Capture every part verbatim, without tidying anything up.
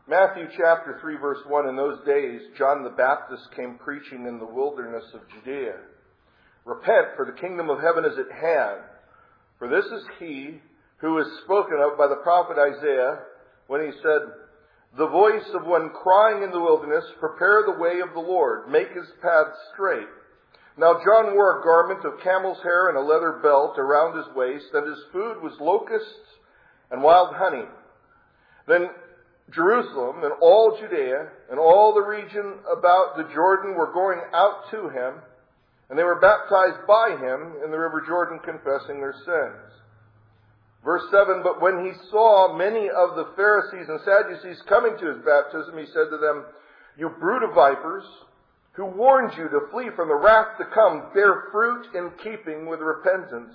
Matthew chapter three, verse one, in those days, John the Baptist came preaching in the wilderness of Judea. Repent, for the kingdom of heaven is at hand. For this is he who is spoken of by the prophet Isaiah when he said, the voice of one crying in the wilderness, prepare the way of the Lord, make his path straight. Now John wore a garment of camel's hair and a leather belt around his waist, and his food was locusts and wild honey. Then Jerusalem and all Judea and all the region about the Jordan were going out to him, and they were baptized by him in the river Jordan, confessing their sins. Verse seven, but when he saw many of the Pharisees and Sadducees coming to his baptism, he said to them, you brood of vipers, who warned you to flee from the wrath to come, bear fruit in keeping with repentance.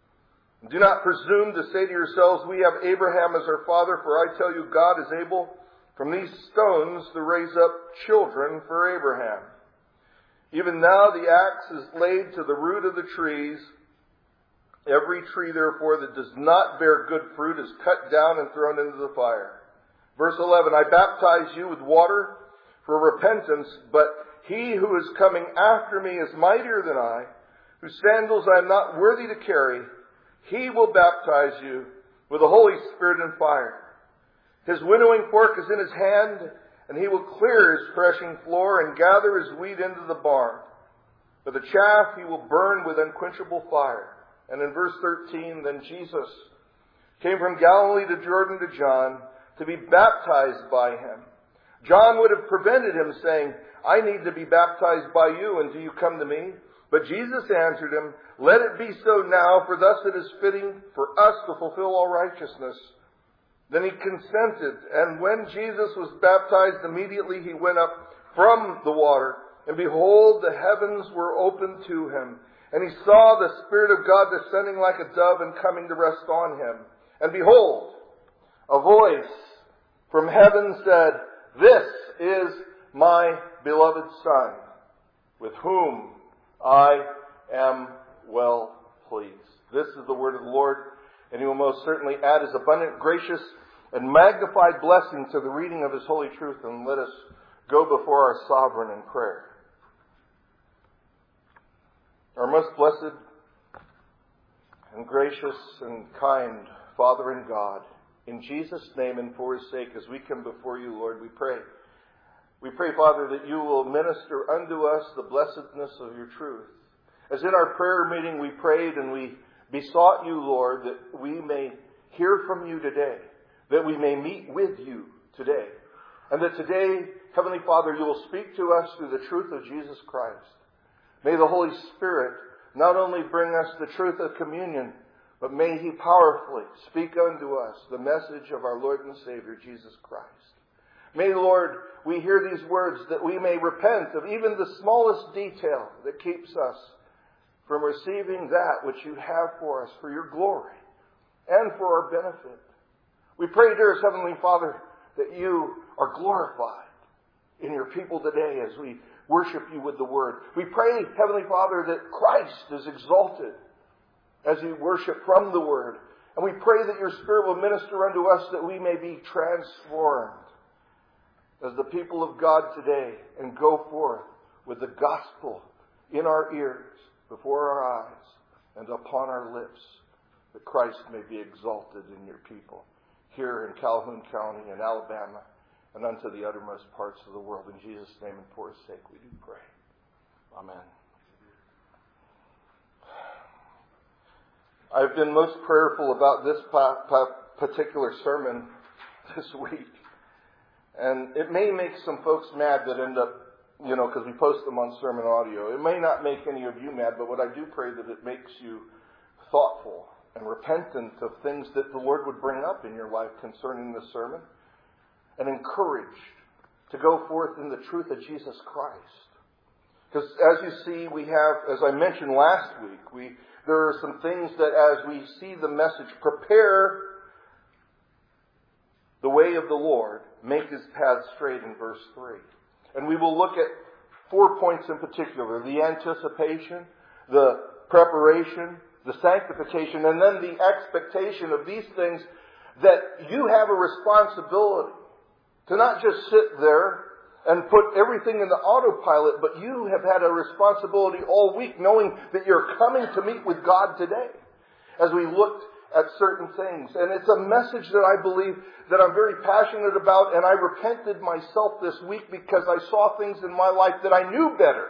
Do not presume to say to yourselves, we have Abraham as our father, for I tell you, God is able from these stones to raise up children for Abraham. Even now the axe is laid to the root of the trees. Every tree, therefore, that does not bear good fruit is cut down and thrown into the fire. Verse eleven, I baptize you with water for repentance, but he who is coming after me is mightier than I, whose sandals I am not worthy to carry. He will baptize you with the Holy Spirit and fire. His winnowing fork is in his hand, and he will clear his threshing floor and gather his wheat into the barn. But the chaff he will burn with unquenchable fire. And in verse thirteen, then Jesus came from Galilee to Jordan to John to be baptized by him. John would have prevented him, saying, I need to be baptized by you, and do you come to me? But Jesus answered him, let it be so now, for thus it is fitting for us to fulfill all righteousness. Then he consented, and when Jesus was baptized, immediately he went up from the water, and behold, the heavens were opened to him. And he saw the Spirit of God descending like a dove and coming to rest on him. And behold, a voice from heaven said, this is my beloved Son, with whom I am well pleased. This is the word of the Lord, and he will most certainly add his abundant, gracious, and magnified blessing to the reading of his holy truth. And let us go before our sovereign in prayer. Our most blessed and gracious and kind Father and God, in Jesus' name and for his sake, as we come before you, Lord, we pray. We pray, Father, that you will minister unto us the blessedness of your truth. As in our prayer meeting we prayed and we besought you, Lord, that we may hear from you today, that we may meet with you today, and that today, Heavenly Father, you will speak to us through the truth of Jesus Christ. May the Holy Spirit not only bring us the truth of communion, but may he powerfully speak unto us the message of our Lord and Savior, Jesus Christ. May, Lord, we hear these words that we may repent of even the smallest detail that keeps us from receiving that which you have for us for your glory and for our benefit. We pray, dearest Heavenly Father, that you are glorified in your people today as we worship you with the word. We pray, Heavenly Father, that Christ is exalted as we worship from the word. And we pray that your Spirit will minister unto us that we may be transformed as the people of God today and go forth with the gospel in our ears, before our eyes, and upon our lips, that Christ may be exalted in your people here in Calhoun County and Alabama and unto the uttermost parts of the world. In Jesus' name and for his sake we do pray. Amen. I've been most prayerful about this particular sermon this week. And it may make some folks mad that end up, you know, because we post them on sermon audio. It may not make any of you mad, but what I do pray that it makes you thoughtful and repentant of things that the Lord would bring up in your life concerning this sermon, and encouraged to go forth in the truth of Jesus Christ. Because as you see, we have, as I mentioned last week, we there are some things that as we see the message, prepare the way of the Lord, make his path straight in verse three. And we will look at four points in particular: the anticipation, the preparation, the sanctification, and then the expectation of these things that you have a responsibility To not just sit there and put everything in the autopilot, but you have had a responsibility all week knowing that you're coming to meet with God today. As we looked at certain things. And it's a message that I believe that I'm very passionate about, and I repented myself this week because I saw things in my life that I knew better.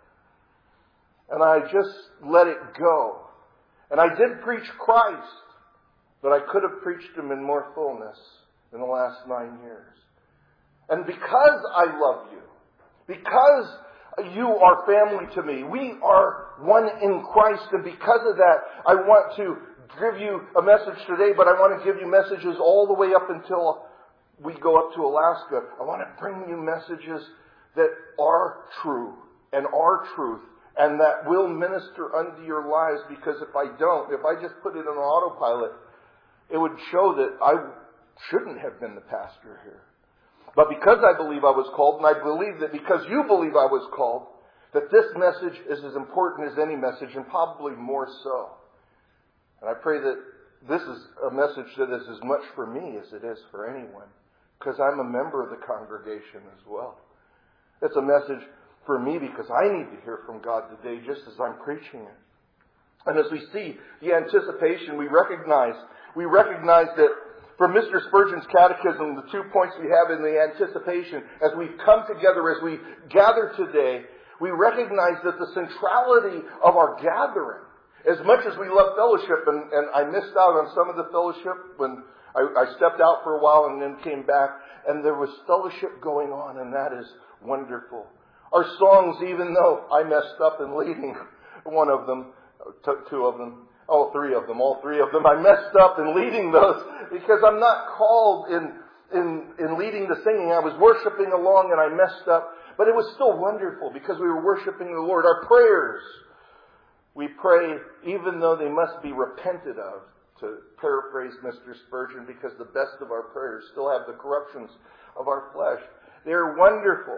And I just let it go. And I did preach Christ, but I could have preached Him in more fullness in the last nine years. And because I love you, because you are family to me, we are one in Christ, and because of that, I want to give you a message today, but I want to give you messages all the way up until we go up to Alaska. I want to bring you messages that are true and are truth and that will minister unto your lives, because if I don't, if I just put it on autopilot, it would show that I shouldn't have been the pastor here. But because I believe I was called, and I believe that because you believe I was called, that this message is as important as any message, and probably more so. And I pray that this is a message that is as much for me as it is for anyone, because I'm a member of the congregation as well. It's a message for me because I need to hear from God today just as I'm preaching it. And as we see the anticipation, we recognize, we recognize that from Mister Spurgeon's catechism, the two points we have in the anticipation, as we come together, as we gather today, we recognize that the centrality of our gathering, as much as we love fellowship, and, and I missed out on some of the fellowship when I, I stepped out for a while and then came back, and there was fellowship going on, and that is wonderful. Our songs, even though I messed up in leading one of them, two of them, all three of them, all three of them, I messed up in leading those because I'm not called in, in, in leading the singing. I was worshiping along and I messed up, but it was still wonderful because we were worshiping the Lord. Our prayers, we pray even though they must be repented of, to paraphrase Mister Spurgeon, because the best of our prayers still have the corruptions of our flesh. They're wonderful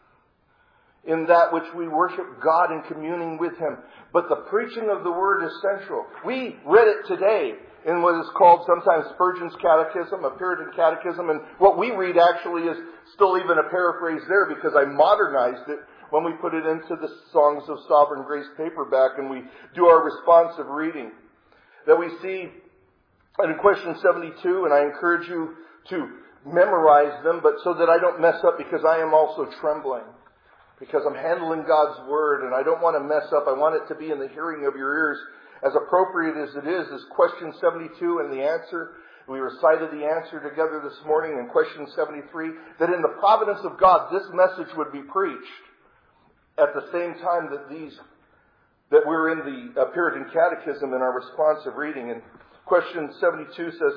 in that which we worship God in communing with Him. But the preaching of the Word is central. We read it today in what is called sometimes Spurgeon's Catechism, a Puritan Catechism, and what we read actually is still even a paraphrase there because I modernized it when we put it into the Songs of Sovereign Grace paperback and we do our responsive reading. That we see in question seventy-two, and I encourage you to memorize them, but so that I don't mess up because I am also trembling. Because I'm handling God's Word and I don't want to mess up. I want it to be in the hearing of your ears. As appropriate as it is, is question seventy-two and the answer. We recited the answer together this morning in question seventy-three. That in the providence of God, this message would be preached at the same time that these, that we're in the uh, Puritan Catechism in our responsive reading. And question seventy-two says,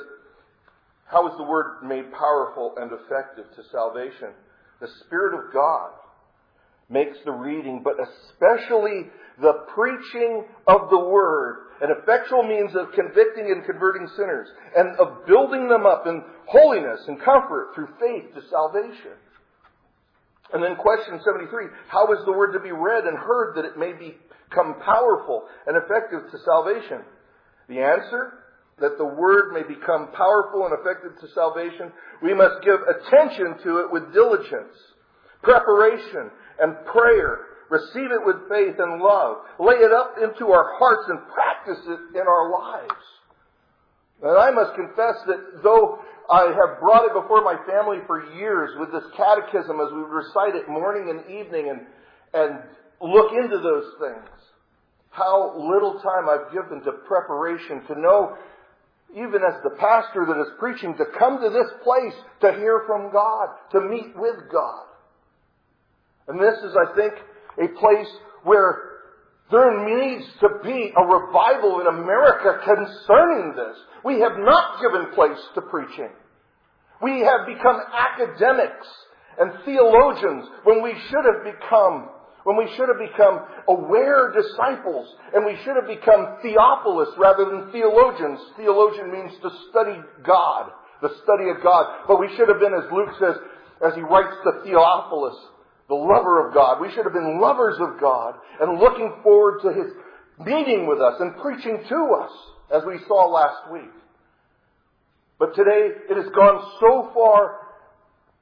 how is the Word made powerful and effective to salvation? The Spirit of God makes the reading, but especially the preaching of the Word, an effectual means of convicting and converting sinners, and of building them up in holiness and comfort through faith to salvation. And then question seventy-three, how is the Word to be read and heard that it may become powerful and effective to salvation? The answer, that the Word may become powerful and effective to salvation, we must give attention to it with diligence, preparation, and prayer. Receive it with faith and love. Lay it up into our hearts and practice it in our lives. And I must confess that though I have brought it before my family for years with this catechism as we recite it morning and evening and, and look into those things, how little time I've given to preparation to know, even as the pastor that is preaching, to come to this place to hear from God, to meet with God. And this is, I think, a place where there needs to be a revival in America concerning this. We have not given place to preaching. We have become academics and theologians when we should have become, when we should have become aware disciples, and we should have become Theophilus rather than theologians. Theologian means to study God, the study of God. But we should have been, as Luke says, as he writes to Theophilus, the lover of God. We should have been lovers of God and looking forward to His meeting with us and preaching to us, as we saw last week. But today it has gone so far,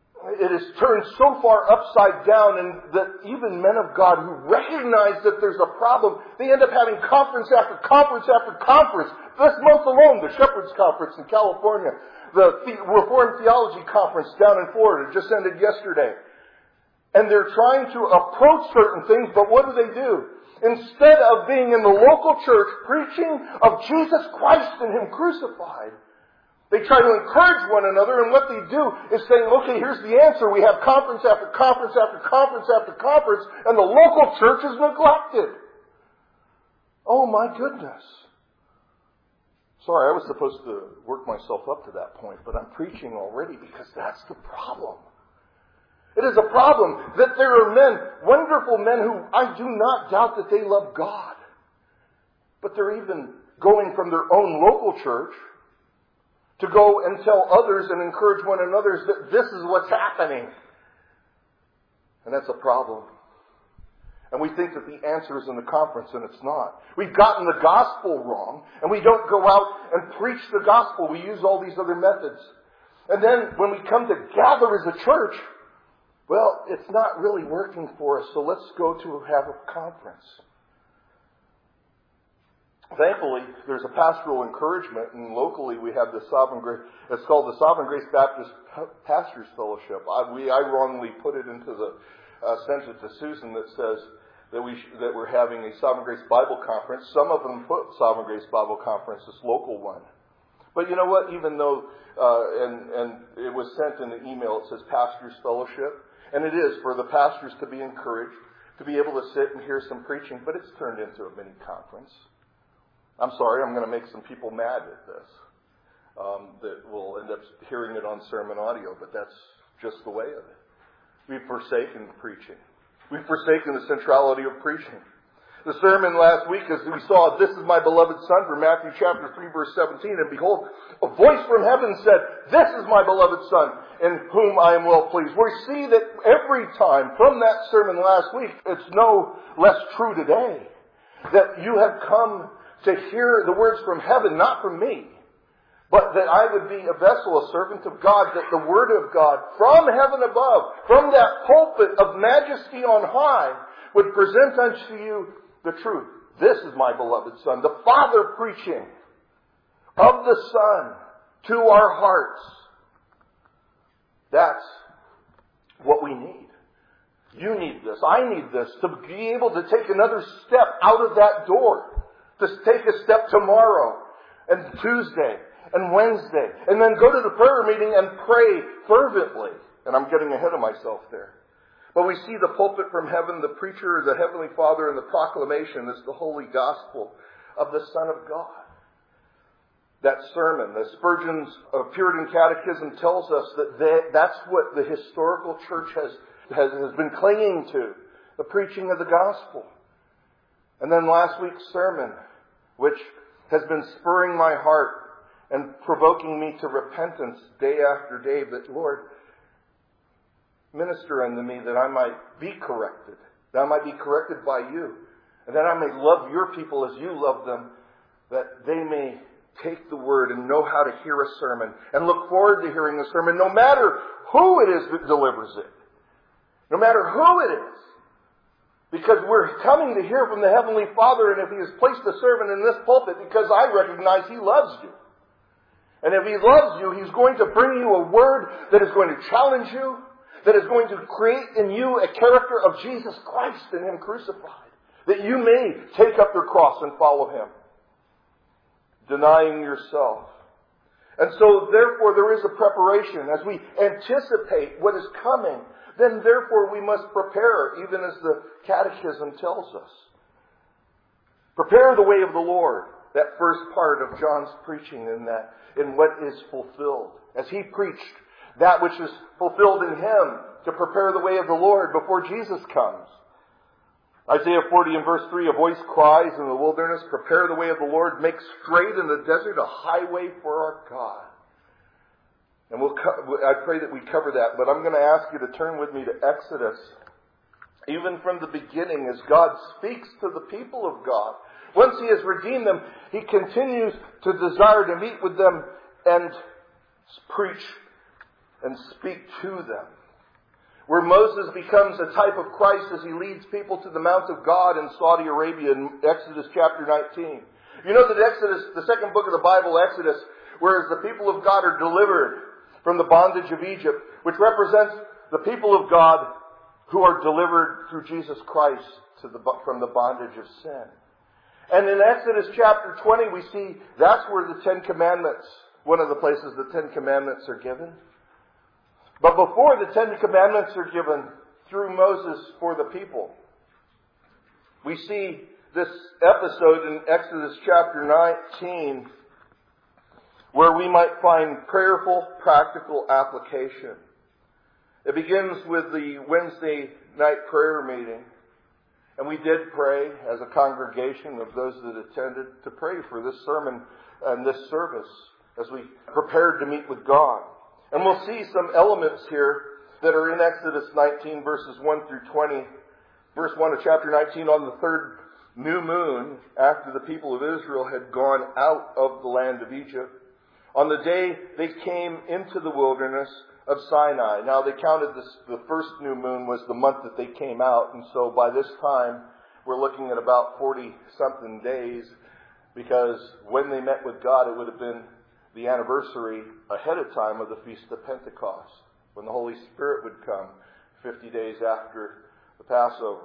it is turned so far upside down, and that even men of God who recognize that there's a problem, they end up having conference after conference after conference. This month alone, the Shepherds Conference in California, the Reformed Theology Conference down in Florida, just ended yesterday. And they're trying to approach certain things, but what do they do? Instead of being in the local church preaching of Jesus Christ and Him crucified, they try to encourage one another, and what they do is saying, okay, here's the answer. We have conference after conference after conference after conference, and the local church is neglected. Oh my goodness. Sorry, I was supposed to work myself up to that point, but I'm preaching already because that's the problem. It is a problem that there are men, wonderful men, who I do not doubt that they love God. But they're even going from their own local church to go and tell others and encourage one another that this is what's happening. And that's a problem. And we think that the answer is in the conference, and it's not. We've gotten the gospel wrong, and we don't go out and preach the gospel. We use all these other methods. And then when we come to gather as a church, well, it's not really working for us, so let's go to have a conference. Thankfully, there's a pastoral encouragement, and locally we have the Sovereign Grace. It's called the Sovereign Grace Baptist Pastors Fellowship. I, we, I wrongly put it into the uh, sentence to Susan that says that we sh- that we're having a Sovereign Grace Bible Conference. Some of them put Sovereign Grace Bible Conference, this local one. But you know what? Even though uh, and and it was sent in the email, it says Pastors Fellowship. And it is for the pastors to be encouraged, to be able to sit and hear some preaching, but it's turned into a mini conference. I'm sorry, I'm going to make some people mad at this, um, that will end up hearing it on sermon audio, but that's just the way of it. We've forsaken preaching. We've forsaken the centrality of preaching. The sermon last week, as we saw, this is my beloved Son, from Matthew chapter three, verse seventeen. And behold, a voice from heaven said, this is my beloved Son, in whom I am well pleased. We see that every time from that sermon last week, it's no less true today, that you have come to hear the words from heaven, not from me, but that I would be a vessel, a servant of God, that the Word of God from heaven above, from that pulpit of majesty on high, would present unto you the truth. This is my beloved Son. The Father preaching of the Son to our hearts. That's what we need. You need this. I need this to be able to take another step out of that door. To take a step tomorrow and Tuesday and Wednesday. And then go to the prayer meeting and pray fervently. And I'm getting ahead of myself there. But we see the pulpit from heaven, the preacher, the Heavenly Father, and the proclamation is the holy gospel of the Son of God. That sermon, the Spurgeon's uh, Puritan Catechism tells us that they, that's what the historical church has, has, has been clinging to, the preaching of the gospel. And then last week's sermon, which has been spurring my heart and provoking me to repentance day after day, but Lord, minister unto me that I might be corrected, that I might be corrected by you, and that I may love your people as you love them, that they may take the word and know how to hear a sermon and look forward to hearing a sermon, no matter who it is that delivers it, no matter who it is. Because we're coming to hear from the Heavenly Father, and if He has placed a servant in this pulpit, because I recognize He loves you. And if He loves you, He's going to bring you a word that is going to challenge you, that is going to create in you a character of Jesus Christ and Him crucified. That you may take up your cross and follow Him. Denying yourself. And so, therefore, there is a preparation. As we anticipate what is coming, then therefore we must prepare, even as the Catechism tells us. Prepare the way of the Lord. That first part of John's preaching in that, in what is fulfilled. As he preached that which is fulfilled in Him to prepare the way of the Lord before Jesus comes. Isaiah forty and verse three, a voice cries in the wilderness, prepare the way of the Lord, make straight in the desert a highway for our God. And we'll co- I pray that we cover that, but I'm going to ask you to turn with me to Exodus. Even from the beginning, as God speaks to the people of God. Once He has redeemed them, He continues to desire to meet with them and preach and speak to them. where Moses becomes a type of Christ as he leads people to the Mount of God in Saudi Arabia in Exodus chapter nineteen. You know that Exodus, the second book of the Bible, Exodus, whereas the people of God are delivered from the bondage of Egypt, which represents the people of God who are delivered through Jesus Christ to the, from the bondage of sin. And in Exodus chapter twenty, we see that's where the Ten Commandments, one of the places the Ten Commandments are given. But before the Ten Commandments are given through Moses for the people, we see this episode in Exodus chapter nineteen where we might find prayerful, practical application. It begins with the Wednesday night prayer meeting. And we did pray as a congregation of those that attended to pray for this sermon and this service as we prepared to meet with God. And we'll see some elements here that are in Exodus nineteen, verses one through twenty. Verse one of chapter nineteen, on the third new moon, after the people of Israel had gone out of the land of Egypt, on the day they came into the wilderness of Sinai. Now they counted this, the first new moon was the month that they came out. And so by this time, we're looking at about forty-something days, because when they met with God, it would have been the anniversary ahead of time of the Feast of Pentecost, when the Holy Spirit would come fifty days after the Passover.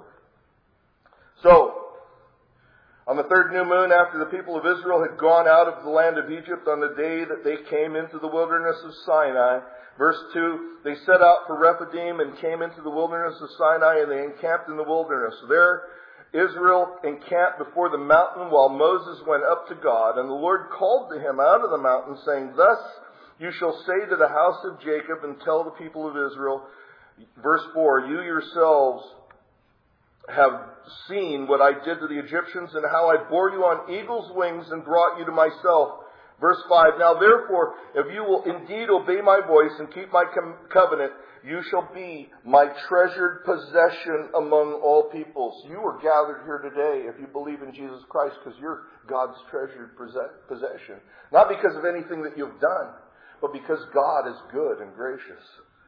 So, on the third new moon, after the people of Israel had gone out of the land of Egypt, on the day that they came into the wilderness of Sinai, verse two, they set out for Rephidim and came into the wilderness of Sinai, and they encamped in the wilderness. There Israel encamped before the mountain while Moses went up to God. And the Lord called to him out of the mountain, saying, Thus you shall say to the house of Jacob and tell the people of Israel, verse four, You yourselves have seen what I did to the Egyptians and how I bore you on eagle's wings and brought you to myself. Verse five, Now therefore, if you will indeed obey my voice and keep my com- covenant, you shall be my treasured possession among all peoples. You are gathered here today if you believe in Jesus Christ, because you're God's treasured possession. Not because of anything that you've done, but because God is good and gracious.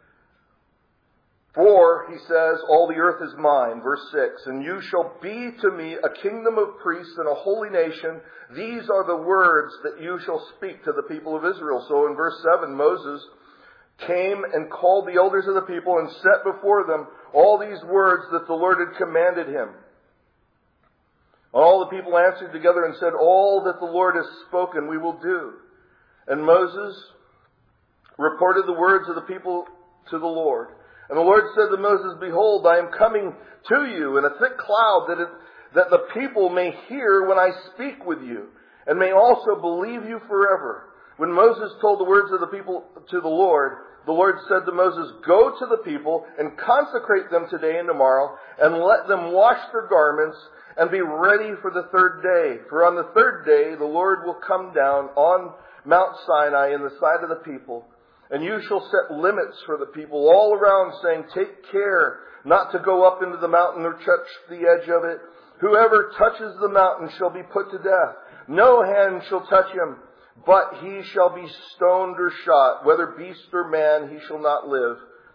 For, he says, all the earth is mine, verse six, and you shall be to me a kingdom of priests and a holy nation. These are the words that you shall speak to the people of Israel. So in verse seven, Moses came and called the elders of the people and set before them all these words that the Lord had commanded him. All the people answered together and said, All that the Lord has spoken we will do. And Moses reported the words of the people to the Lord. And the Lord said to Moses, Behold, I am coming to you in a thick cloud, that, it, that the people may hear when I speak with you, and may also believe you forever. When Moses told the words of the people to the Lord, the Lord said to Moses, Go to the people and consecrate them today and tomorrow, and let them wash their garments and be ready for the third day. For on the third day the Lord will come down on Mount Sinai in the sight of the people. And you shall set limits for the people all around, saying, Take care not to go up into the mountain or touch the edge of it. Whoever touches the mountain shall be put to death. No hand shall touch him, but he shall be stoned or shot. Whether beast or man, he shall not live.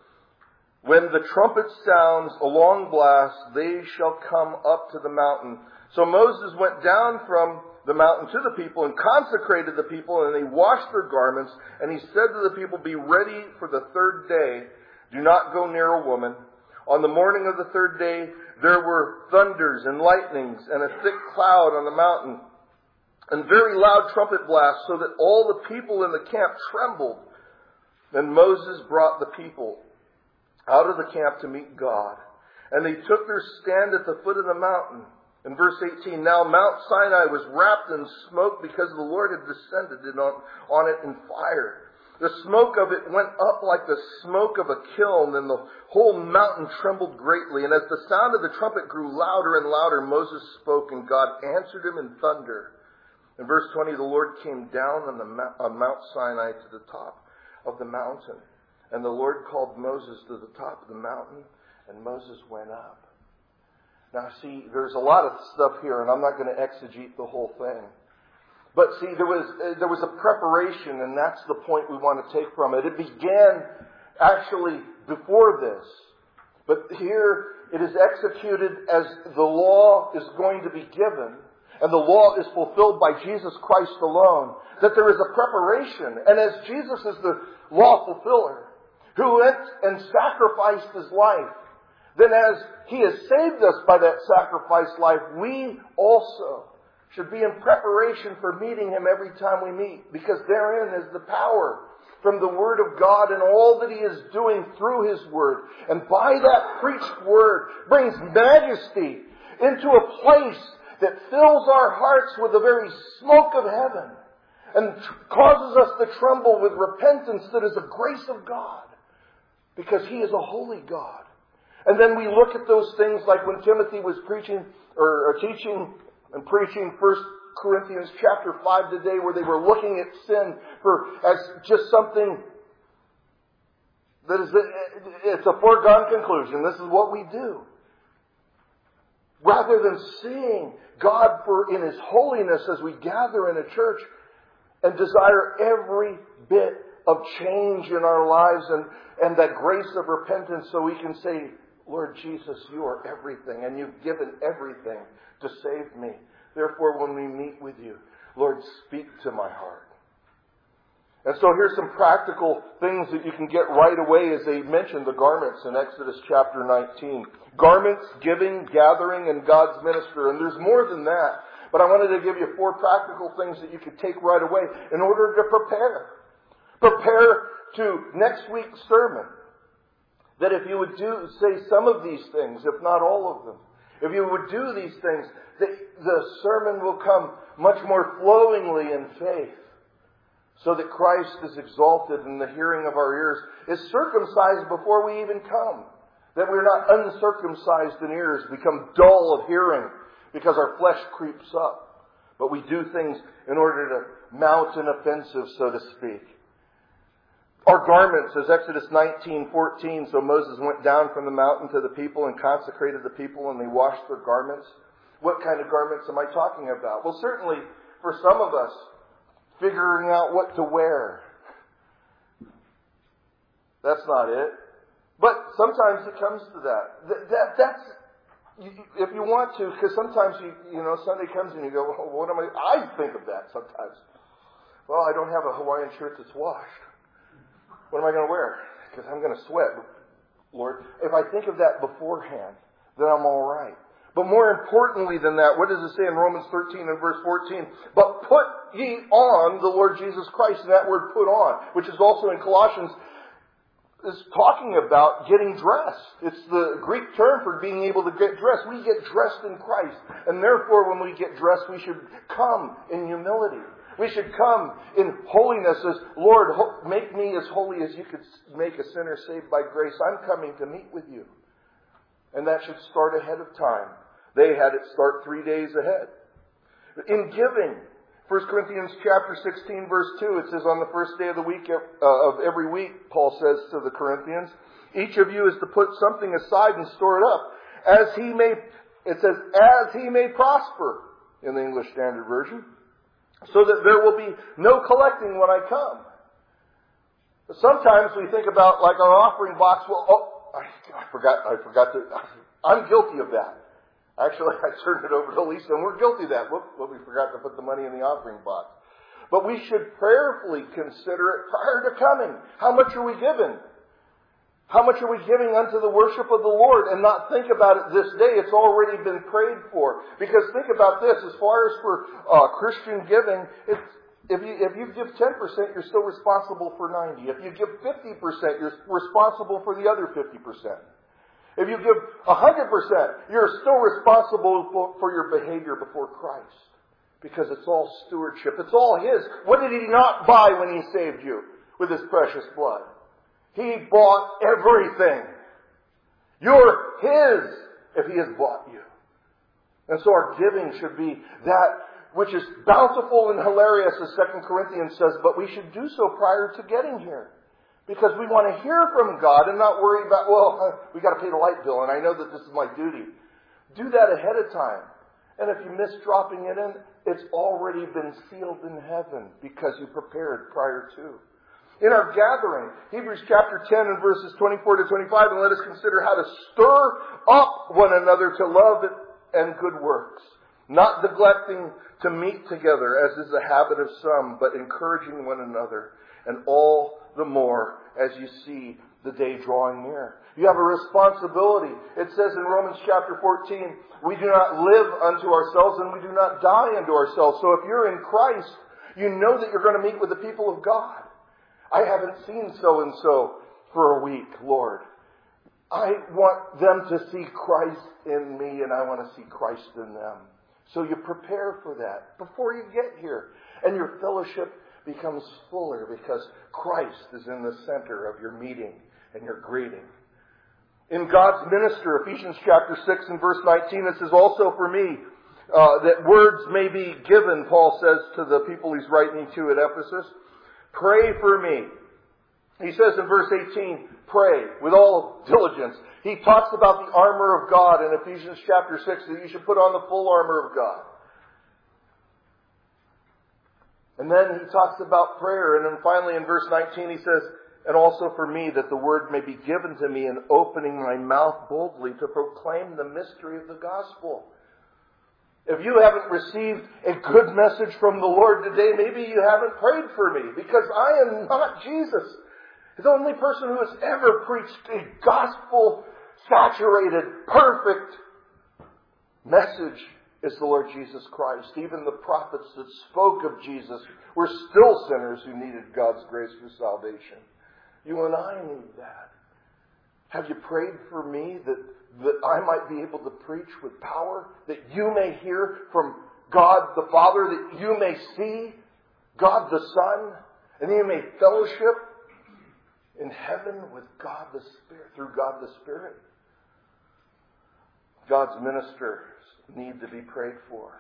When the trumpet sounds a long blast, they shall come up to the mountain. So Moses went down from the mountain to the people and consecrated the people, and they washed their garments. And he said to the people, Be ready for the third day. Do not go near a woman. On the morning of the third day, there were thunders and lightnings and a thick cloud on the mountain, and very loud trumpet blasts, so that all the people in the camp trembled. Then Moses brought the people out of the camp to meet God. And they took their stand at the foot of the mountain. In verse eighteen, Now Mount Sinai was wrapped in smoke, because the Lord had descended on, on it in fire. The smoke of it went up like the smoke of a kiln, and the whole mountain trembled greatly. And as the sound of the trumpet grew louder and louder, Moses spoke, and God answered him in thunder. In verse twenty, the Lord came down on, the, on Mount Sinai to the top of the mountain. And the Lord called Moses to the top of the mountain, and Moses went up. Now see, there's a lot of stuff here, and I'm not going to exegete the whole thing. But see, there was uh, there was a preparation, and that's the point we want to take from it. It began actually before this But here it is executed as the law is going to be given, and the law is fulfilled by Jesus Christ alone, that there is a preparation. And as Jesus is the law fulfiller, who went and sacrificed His life, then as He has saved us by that sacrificed life, we also should be in preparation for meeting Him every time we meet, because therein is the power from the Word of God and all that He is doing through His Word. And by that preached Word brings majesty into a place that fills our hearts with the very smoke of heaven and causes us to tremble with repentance that is a grace of God, because He is a holy God. And then we look at those things like when Timothy was preaching or, or teaching and preaching First Corinthians chapter five today, where they were looking at sin for as just something that is, it's a foregone conclusion. This is what we do. Rather than seeing God for in His holiness as we gather in a church and desire every bit of change in our lives and, and that grace of repentance, so we can say, Lord Jesus, You are everything, and You've given everything to save me. Therefore, when we meet with You, Lord, speak to my heart. And so here's some practical things that you can get right away as they mention the garments in Exodus chapter nineteen. Garments, giving, gathering, and God's minister. And there's more than that. But I wanted to give you four practical things that you could take right away in order to prepare. Prepare to next week's sermon. That if you would do, say some of these things, if not all of them, if you would do these things, the, the sermon will come much more flowingly in faith, so that Christ is exalted in the hearing of our ears, is circumcised before we even come. That we're not uncircumcised in ears, become dull of hearing, because our flesh creeps up. But we do things in order to mount an offensive, so to speak. Our garments, as Exodus nineteen fourteen, so Moses went down from the mountain to the people and consecrated the people, and they washed their garments. What kind of garments am I talking about? Well, certainly for some of us, figuring out what to wear. That's not it. But sometimes it comes to that. that, that that's if you want to, because sometimes you you know Sunday comes and you go, well, what am I? I think of that sometimes. Well, I don't have a Hawaiian shirt that's washed. What am I going to wear? Because I'm going to sweat, Lord. If I think of that beforehand, then I'm all right. But more importantly than that, what does it say in Romans thirteen and verse fourteen? But put ye on the Lord Jesus Christ. And that word put on, which is also in Colossians, is talking about getting dressed. It's the Greek term for being able to get dressed. We get dressed in Christ. And therefore, when we get dressed, we should come in humility. We should come in holiness as, Lord, make me as holy as You could make a sinner saved by grace. I'm coming to meet with You. And that should start ahead of time. They had it start three days ahead. In giving, First Corinthians chapter sixteen, verse two, it says on the first day of the week uh, of every week, Paul says to the Corinthians, each of you is to put something aside and store it up, as he may, it says, as he may prosper, in the English Standard Version, so that there will be no collecting when I come. But sometimes we think about like our offering box. Well, oh, I, I forgot. I forgot to. I'm guilty of that. Actually, I turned it over to Lisa, and we're guilty of that. Whoop, well, we forgot to put the money in the offering box. But we should prayerfully consider it prior to coming. How much are we giving? How much are we giving unto the worship of the Lord, and not think about it this day? It's already been prayed for. Because think about this, as far as for uh, Christian giving, it's, if you if you give ten percent, you're still responsible for ninety. If you give fifty percent, you're responsible for the other fifty percent. If you give one hundred percent, you're still responsible for, for your behavior before Christ. Because it's all stewardship. It's all His. What did He not buy when He saved you with His precious blood? He bought everything. You're His if He has bought you. And so our giving should be that which is bountiful and hilarious, as Second Corinthians says, but we should do so prior to getting here. Because we want to hear from God and not worry about, well, we got to pay the light bill and I know that this is my duty. Do that ahead of time. And if you miss dropping it in, it's already been sealed in heaven because you prepared prior to. in our gathering. Hebrews chapter ten and verses twenty-four to twenty-five, and let us consider how to stir up one another to love and good works, not neglecting to meet together, as is the habit of some, but encouraging one another, and all the more as you see the day drawing near. You have a responsibility. It says in Romans chapter fourteen, we do not live unto ourselves and we do not die unto ourselves. So if you're in Christ, you know that you're going to meet with the people of God. I haven't seen so-and-so for a week, Lord. I want them to see Christ in me and I want to see Christ in them. So you prepare for that before you get here. And your fellowship becomes fuller because Christ is in the center of your meeting and your greeting. In God's minister, Ephesians chapter six and verse nineteen, it says, also for me, uh, that words may be given, Paul says to the people he's writing to at Ephesus. Pray for me. He says in verse eighteen, pray with all diligence. He talks about the armor of God in Ephesians chapter six, that you should put on the full armor of God. And then he talks about prayer. And then finally in verse nineteen he says, and also for me that the word may be given to me in opening my mouth boldly to proclaim the mystery of the gospel. If you haven't received a good message from the Lord today, maybe you haven't prayed for me, because I am not Jesus. The only person who has ever preached a gospel-saturated, perfect message is the Lord Jesus Christ. Even the prophets that spoke of Jesus were still sinners who needed God's grace for salvation. You and I need that. Have you prayed for me that, that I might be able to preach with power? That you may hear from God the Father? That you may see God the Son? And you may fellowship in heaven with God the Spirit, through God the Spirit? God's ministers need to be prayed for.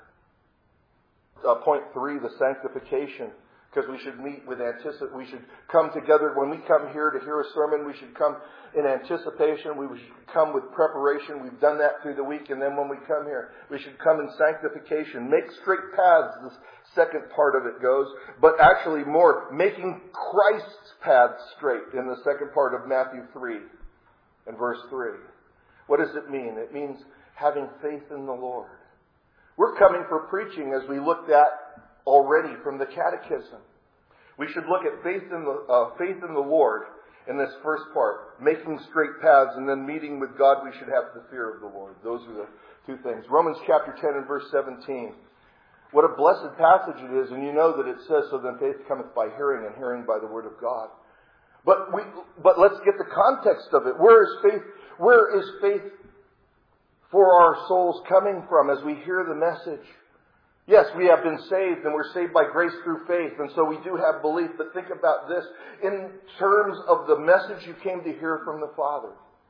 Uh, point three, the sanctification. Because we should meet with anticipation. We should come together. When we come here to hear a sermon, we should come in anticipation. We should come with preparation. We've done that through the week. And then when we come here, we should come in sanctification. Make straight paths, the second part of it goes. But actually more, making Christ's paths straight in the second part of Matthew three and verse three. What does it mean? It means having faith in the Lord. We're coming for preaching as we looked at already from the catechism. We should look at faith in the uh, faith in the Lord in this first part, making straight paths, and then meeting with God. We should have the fear of the Lord. Those are the two things. Romans chapter ten and verse seventeen. What a blessed passage it is, and you know that it says, "So then faith cometh by hearing, and hearing by the word of God." But we, but let's get the context of it. Where is faith? Where is faith for our souls coming from as we hear the message? Yes, we have been saved and we're saved by grace through faith. And so we do have belief. But think about this in terms of the message you came to hear from the Father.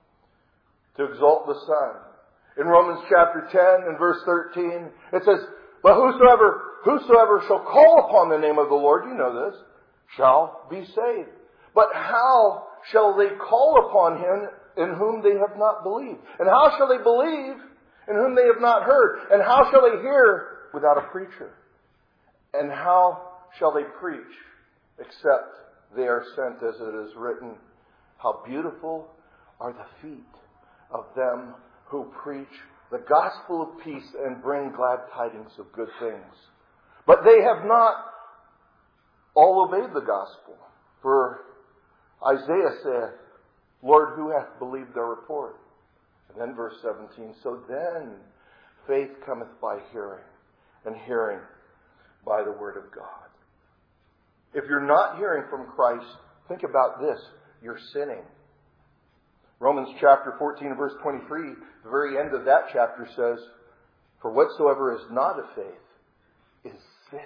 To exalt the Son. In Romans chapter ten and verse thirteen, it says, but whosoever, whosoever shall call upon the name of the Lord, you know this, shall be saved. But how shall they call upon Him in whom they have not believed? And how shall they believe in whom they have not heard? And how shall they hear without a preacher? And how shall they preach except they are sent, as it is written, how beautiful are the feet of them who preach the gospel of peace and bring glad tidings of good things. But they have not all obeyed the gospel. For Isaiah saith, Lord, who hath believed our report? And then verse seventeen, so then faith cometh by hearing, and hearing by the word of God. If you're not hearing from Christ, think about this. You're sinning. Romans chapter fourteen and verse twenty-three, the very end of that chapter says, for whatsoever is not of faith is sin.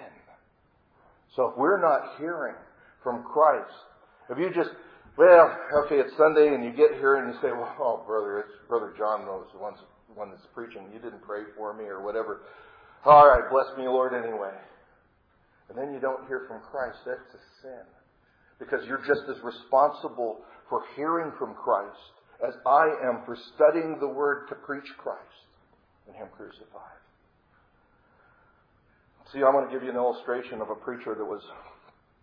So if we're not hearing from Christ, if you just, well, okay, it's Sunday and you get here and you say, well, oh, brother, it's Brother John knows the one, the one that's preaching. You didn't pray for me or whatever. All right, bless me, Lord, anyway. And then you don't hear from Christ. That's a sin. Because you're just as responsible for hearing from Christ as I am for studying the Word to preach Christ and Him crucified. See, I want to give you an illustration of a preacher that was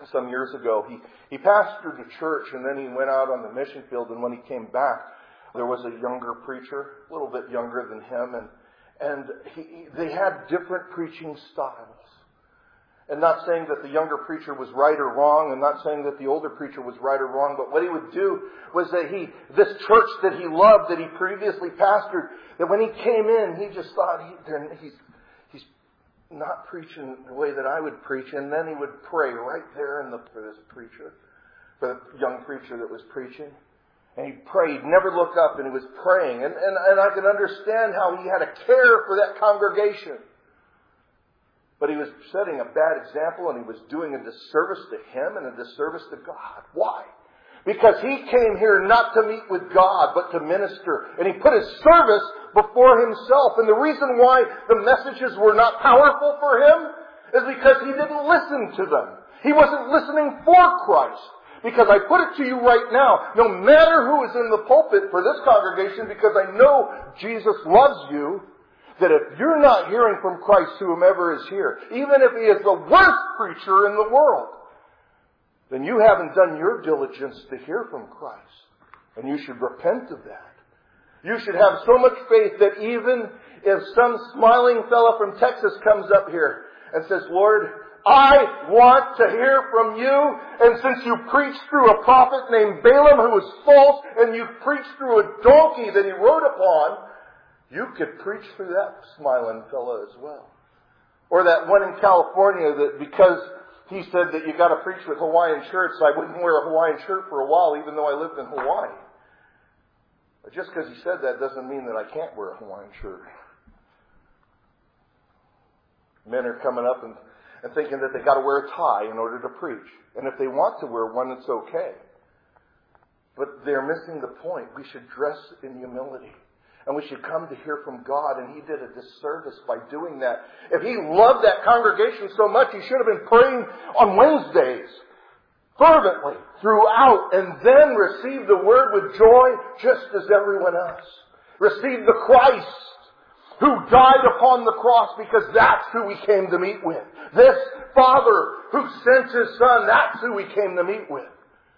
some years ago. He, he pastored a church and then he went out on the mission field, and when he came back, there was a younger preacher, a little bit younger than him, and, and he, they had different preaching styles. And not saying that the younger preacher was right or wrong, and not saying that the older preacher was right or wrong, but what he would do was that he, this church that he loved, that he previously pastored, that when he came in, he just thought, he, he's, he's not preaching the way that I would preach, and then he would pray right there in the, for this preacher, for the young preacher that was preaching. And he'd pray, he'd never look up, and he was praying. And, and, and I can understand how he had a care for that congregation. But he was setting a bad example, and he was doing a disservice to him and a disservice to God. Why? Because he came here not to meet with God, but to minister. And he put his service before himself. And the reason why the messages were not powerful for him is because he didn't listen to them. He wasn't listening for Christ. Because I put it to you right now, no matter who is in the pulpit for this congregation, because I know Jesus loves you, that if you're not hearing from Christ, whomever is here, even if he is the worst preacher in the world, then you haven't done your diligence to hear from Christ. And you should repent of that. You should have so much faith that even if some smiling fellow from Texas comes up here and says, Lord, I want to hear from you, and since you preached through a prophet named Balaam who was false, and you preached through a donkey that he rode upon, you could preach through that smiling fellow as well. Or that one in California that because he said that you got to preach with Hawaiian shirts, I wouldn't wear a Hawaiian shirt for a while even though I lived in Hawaii. But just because he said that doesn't mean that I can't wear a Hawaiian shirt. Men are coming up and, and thinking that they got to wear a tie in order to preach. And if they want to wear one, it's okay. But they're missing the point. We should dress in humility. And we should come to hear from God. And he did a disservice by doing that. If he loved that congregation so much, he should have been praying on Wednesdays fervently throughout, and then received the word with joy just as everyone else. Received the Christ who died upon the cross, because that's who we came to meet with. This Father who sent his Son, that's who we came to meet with.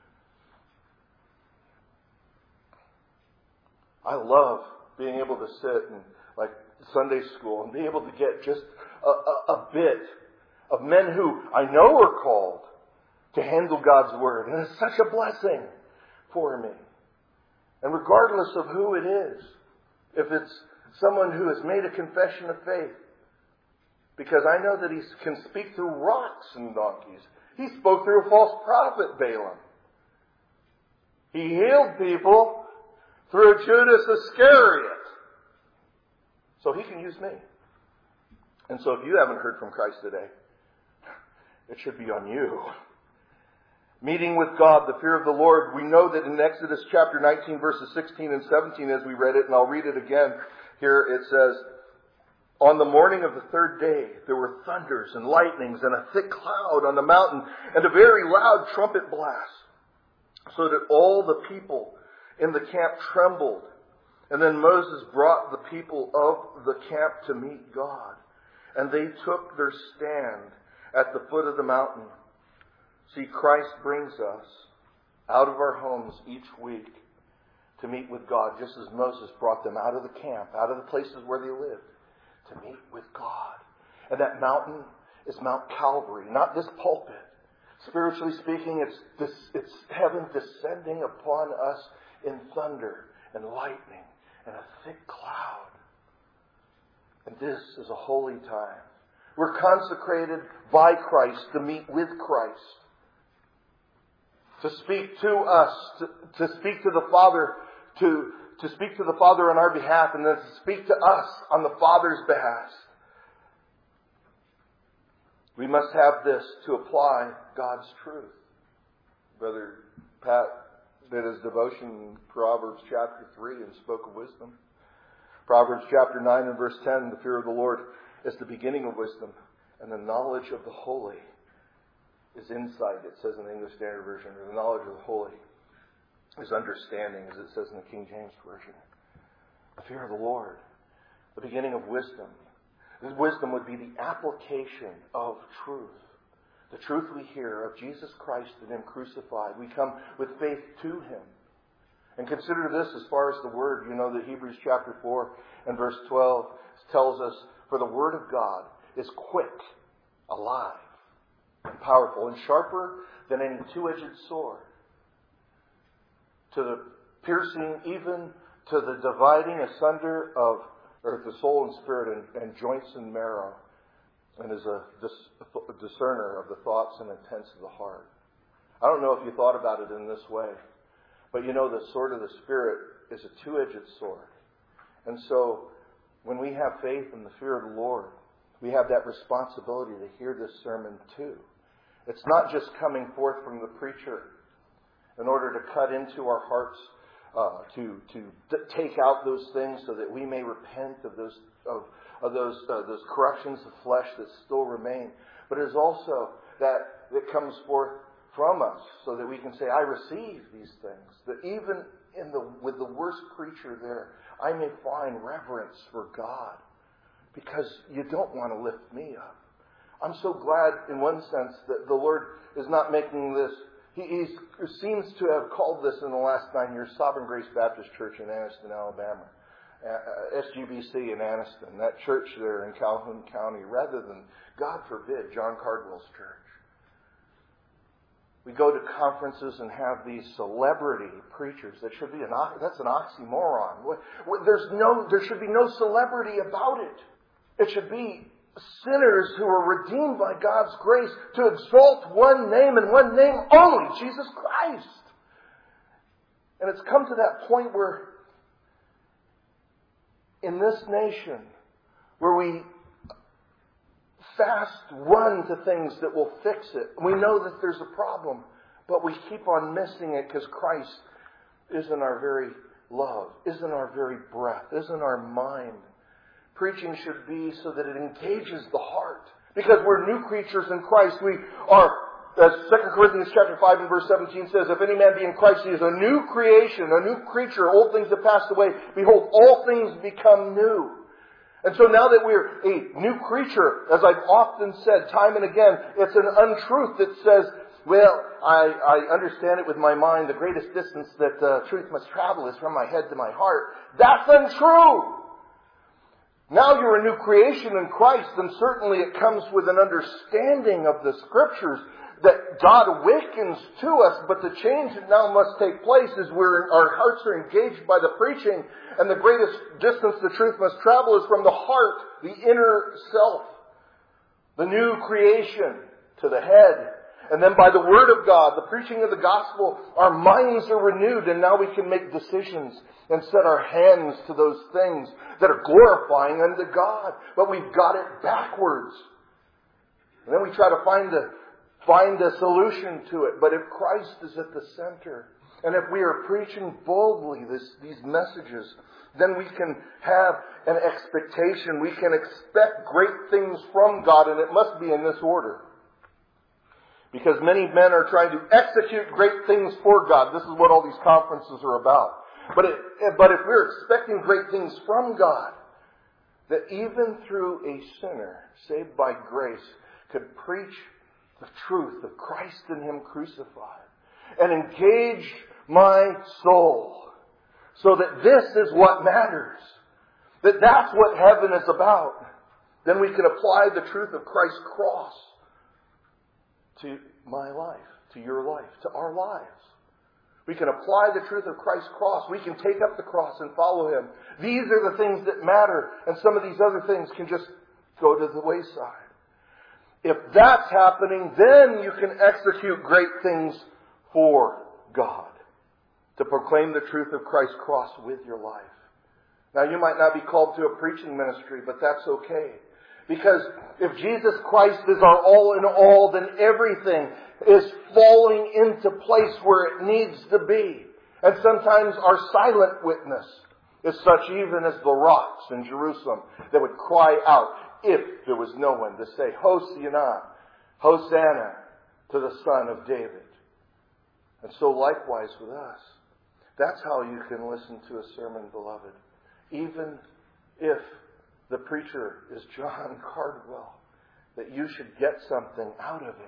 I love being able to sit in like Sunday school and be able to get just a, a, a bit of men who I know are called to handle God's Word. And it's such a blessing for me. And regardless of who it is, if it's someone who has made a confession of faith, because I know that he can speak through rocks and donkeys. He spoke through a false prophet, Balaam. He healed people through Judas Iscariot. So he can use me. And so if you haven't heard from Christ today, it should be on you. Meeting with God, the fear of the Lord. We know that in Exodus chapter nineteen, verses sixteen and seventeen, as we read it, and I'll read it again. Here it says, on the morning of the third day, there were thunders and lightnings and a thick cloud on the mountain and a very loud trumpet blast, so that all the people in the camp trembled. And then Moses brought the people of the camp to meet God. And they took their stand at the foot of the mountain. See, Christ brings us out of our homes each week to meet with God, just as Moses brought them out of the camp, out of the places where they lived, to meet with God. And that mountain is Mount Calvary, not this pulpit. Spiritually speaking, it's this, it's heaven descending upon us in thunder and lightning and a thick cloud. And this is a holy time. We're consecrated by Christ to meet with Christ. To speak to us, to, to speak to the Father, to, to speak to the Father on our behalf, and then to speak to us on the Father's behalf. We must have this to apply God's truth. Brother Pat did his devotion in Proverbs chapter three and spoke of wisdom. Proverbs chapter nine and verse ten, the fear of the Lord is the beginning of wisdom, and the knowledge of the holy is insight, it says in the English Standard Version. Or the knowledge of the holy is understanding, as it says in the King James Version. The fear of the Lord, the beginning of wisdom. This wisdom would be the application of truth. The truth we hear of Jesus Christ and Him crucified. We come with faith to Him. And consider this as far as the Word. You know that Hebrews chapter four and verse twelve tells us, for the Word of God is quick, alive, and powerful, and sharper than any two-edged sword, to the piercing even to the dividing asunder of or the soul and spirit and, and joints and marrow, and is a, dis, a discerner of the thoughts and intents of the heart. I don't know if you thought about it in this way, but you know the sword of the Spirit is a two-edged sword. And so when we have faith in the fear of the Lord, we have that responsibility to hear this sermon too. It's not just coming forth from the preacher in order to cut into our hearts, uh, to to d- take out those things so that we may repent of those of, of those uh, those corruptions of flesh that still remain. But it is also that that comes forth from us so that we can say, I receive these things. That even in the with the worst creature there, I may find reverence for God, because you don't want to lift me up. I'm so glad in one sense that the Lord is not making this. He he's, seems to have called this in the last nine years Sovereign Grace Baptist Church in Anniston, Alabama. Uh, S G B C in Anniston, that church there in Calhoun County, rather than, God forbid, John Cardwell's church. We go to conferences and have these celebrity preachers. That should be an that's an oxymoron. There's no there should be no celebrity about it. It should be sinners who are redeemed by God's grace to exalt one name and one name only, Jesus Christ. And it's come to that point where in this nation, where we fast run to things that will fix it. We know that there's a problem, but we keep on missing it because Christ isn't our very love, isn't our very breath, isn't our mind. Preaching should be so that it engages the heart. Because we're new creatures in Christ. We are, as Second Corinthians chapter five and verse seventeen says, if any man be in Christ, he is a new creation, a new creature. Old things have passed away. Behold, all things become new. And so now that we're a new creature, as I've often said time and again, it's an untruth that says, well, I, I understand it with my mind. The greatest distance that uh, truth must travel is from my head to my heart. That's untrue. Now you're a new creation in Christ, and certainly it comes with an understanding of the Scriptures that God awakens to us, but the change that now must take place is where our hearts are engaged by the preaching, and the greatest distance the truth must travel is from the heart, the inner self, the new creation to the head. And then by the Word of God, the preaching of the gospel, our minds are renewed, and now we can make decisions and set our hands to those things that are glorifying unto God. But we've got it backwards. And then we try to find a, find a solution to it. But if Christ is at the center, and if we are preaching boldly this, these messages, then we can have an expectation. We can expect great things from God, and it must be in this order. Because many men are trying to execute great things for God. This is what all these conferences are about. But it, but if we're expecting great things from God, that even through a sinner saved by grace could preach the truth of Christ and Him crucified and engage my soul so that this is what matters, that that's what heaven is about, then we can apply the truth of Christ's cross to my life, to your life, to our lives. We can apply the truth of Christ's cross. We can take up the cross and follow Him. These are the things that matter, and some of these other things can just go to the wayside. If that's happening, then you can execute great things for God, to proclaim the truth of Christ's cross with your life. Now, you might not be called to a preaching ministry, but that's okay. Because if Jesus Christ is our all in all, then everything is falling into place where it needs to be. And sometimes our silent witness is such even as the rocks in Jerusalem that would cry out if there was no one to say, Hosanna, Hosanna to the Son of David. And so likewise with us. That's how you can listen to a sermon, beloved. Even if the preacher is John Cardwell, that you should get something out of it.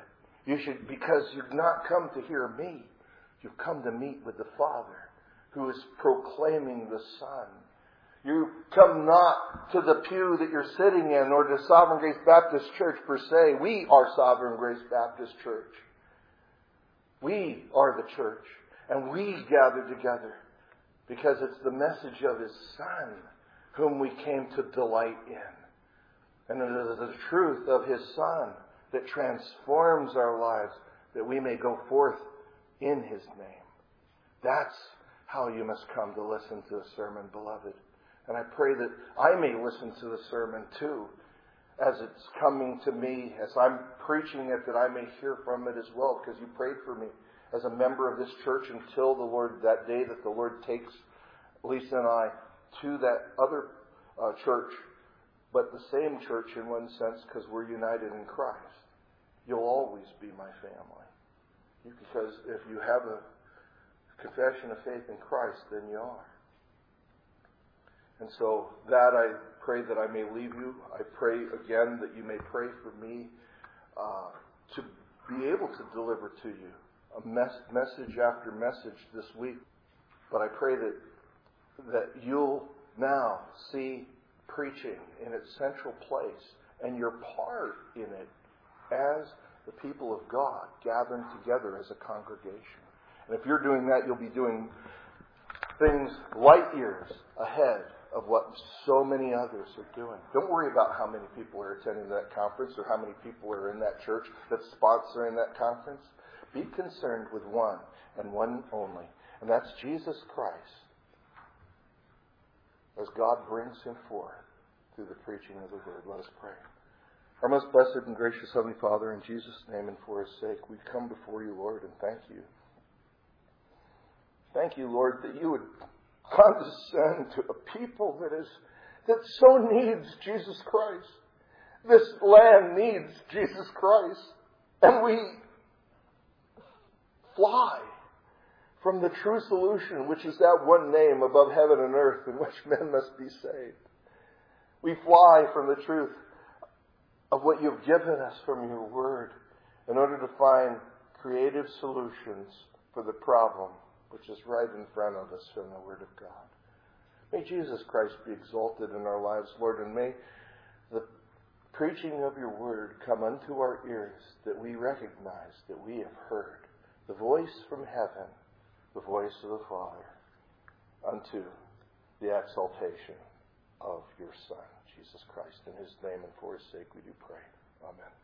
You should, because you've not come to hear me. You've come to meet with the Father, who is proclaiming the Son. You come not to the pew that you're sitting in or to Sovereign Grace Baptist Church per se. We are Sovereign Grace Baptist Church. We are the church. And we gather together because it's the message of His Son whom we came to delight in. And it is the truth of His Son that transforms our lives that we may go forth in His name. That's how you must come to listen to a sermon, beloved. And I pray that I may listen to the sermon too, as it's coming to me, as I'm preaching it, that I may hear from it as well, because you prayed for me as a member of this church until the Lord, that day that the Lord takes Lisa and I to that other uh, church, but the same church in one sense, because we're united in Christ. You'll always be my family. Because if you have a confession of faith in Christ, then you are. And so that I pray that I may leave you. I pray again that you may pray for me uh, to be able to deliver to you a mes- message after message this week. But I pray that that you'll now see preaching in its central place and your part in it as the people of God gathering together as a congregation. And if you're doing that, you'll be doing things light years ahead of what so many others are doing. Don't worry about how many people are attending that conference or how many people are in that church that's sponsoring that conference. Be concerned with one and one only, and that's Jesus Christ, as God brings Him forth through the preaching of the Word. Let us pray. Our most blessed and gracious Heavenly Father, in Jesus' name and for His sake, we come before you, Lord, and thank you. Thank you, Lord, that you would condescend to a people that is that so needs Jesus Christ. This land needs Jesus Christ. And we fly from the true solution, which is that one name above heaven and earth in which men must be saved. We fly from the truth of what you've given us from your Word in order to find creative solutions for the problem which is right in front of us from the Word of God. May Jesus Christ be exalted in our lives, Lord, and may the preaching of your Word come unto our ears, that we recognize that we have heard the voice from heaven, the voice of the Father, unto the exaltation of your Son, Jesus Christ. In His name and for His sake we do pray. Amen.